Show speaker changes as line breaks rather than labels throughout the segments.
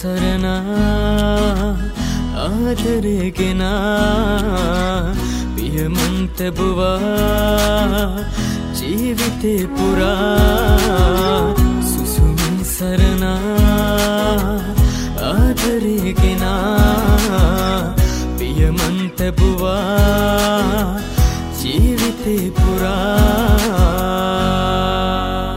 සරණ ආදරේගෙන පියමන් තැබුවා ජීවිතේ පුරා සුසුමින් සරණ ආදරේගෙන පියමන් තැබුවා ජීවිතේ පුරා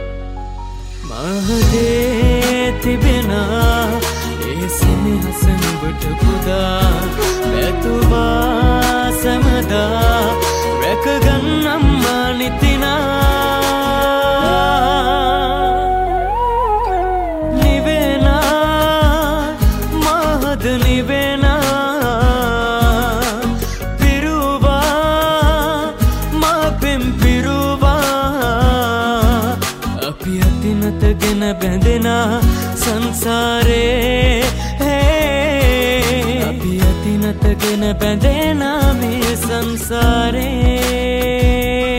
මහදේ තිබෙනා ඒ සෙනෙහස නුඹට පුදා පැතුවා සමදා රැකගන්නම් මානිතිනා නිවෙනා මහද නිවෙනා පිරුවා මාපෙම් පිරුවා අපි අතිනතගෙන බැඳෙනා සංසාරේ අපි අතිනතගෙන බැඳෙනා මේ සංසාරේ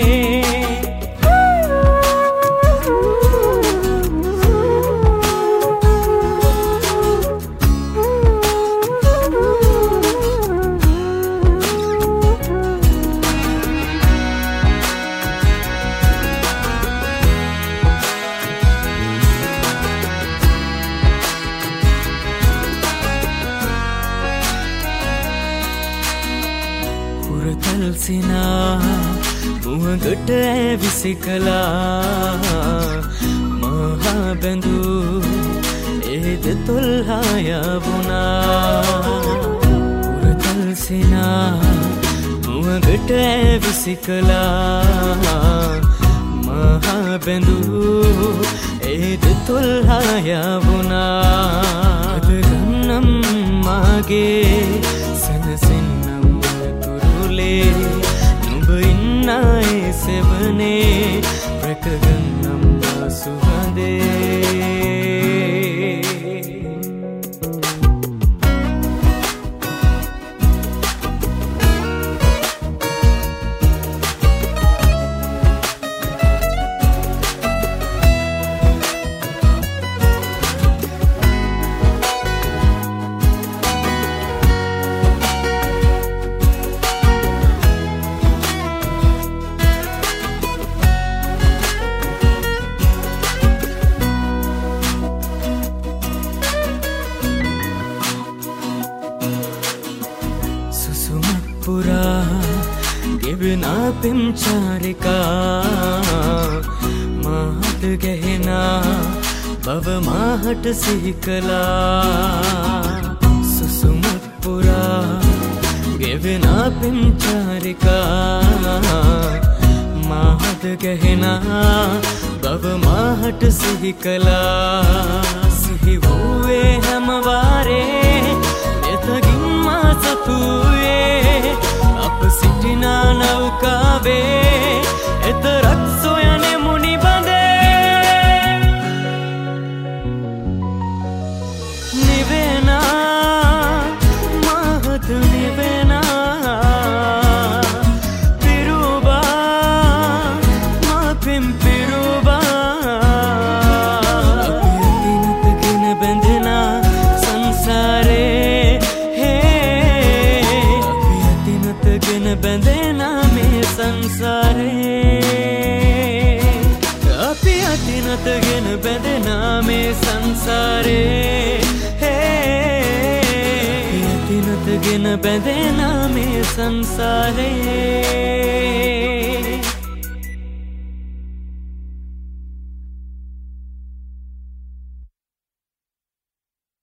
තල්සිනා මුහගට ඇවිසිකලා මහා බැඳු ඒද තොල්හායවුණා පුරතල්සිනා මුහගට ඇවිසිකලා මහා බැඳු ඒද තොල්හායවුණා අදගන්නම් මාගේ සනසින්නම් නුඹ ඉන්නයි සෙවනේ රැකගන්නම් සුහදේ පුරා ගෙවෙනා පෙම්චාරිකා මාහට ගැහෙනා බව මාහට සිහිකලා සුසුමක් පුරා ගෙවෙනා පෙම්චාරිකා මාහට ගැහෙනා බව මාහට සිහිකලා සිහි වූවේ හැමවාරේ එතකින් මා සතුයේ අප සිටිනා නෞකාවේ එතරක් සොයනෙමු නිබඳේ නිවෙනා මහත නිවෙනා පිරුවා මාපෙම් පිරුවා අපි අතිනතගෙන බැඳෙනා සංසාරේ බැඳෙනා මේ සංසාරේ අපි අතිනතගෙන බැඳෙනා මේ සංසාරේ අපි අතිනතගෙන බැඳෙනා මේ සංසාරේ